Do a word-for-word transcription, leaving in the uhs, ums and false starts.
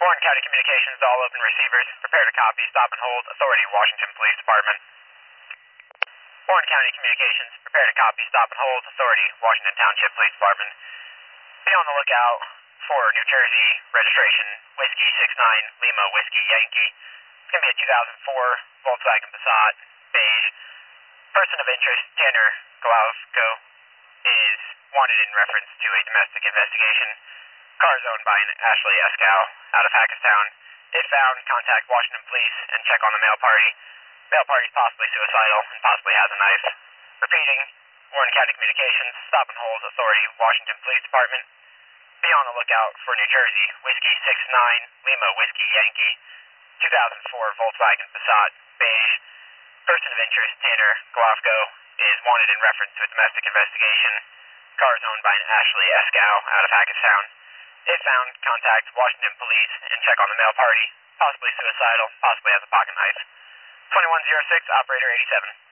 Warren County Communications, all open receivers. Prepare to copy. Stop and hold. Authority, Washington Police Department. Warren County Communications, prepare to copy. Stop and hold. Authority, Washington Township Police Department. Be on the lookout for New Jersey registration, Whiskey six nine, Lima Whiskey Yankee. It's going to be a two thousand four Volkswagen Passat, beige. Person of interest, Tanner Glavko, is wanted in reference to a domestic investigation. Car is owned by an Ashley Eskow out of Hackettstown. If found, contact Washington Police and check on the male party. Male party is possibly suicidal and possibly has a knife. Repeating, Warren County Communications, stop and hold. Authority, Washington Police Department. Be on the lookout for New Jersey, Whiskey six nine, Lima Whiskey Yankee, two thousand four Volkswagen Passat, beige. Person of interest, Tanner Glavko, is wanted in reference to a domestic investigation. Car is owned by an Ashley Eskow out of Hackettstown. If found, contact Washington Police and check on the male party. Possibly suicidal, possibly has a pocket knife. twenty-one oh six, operator eighty-seven.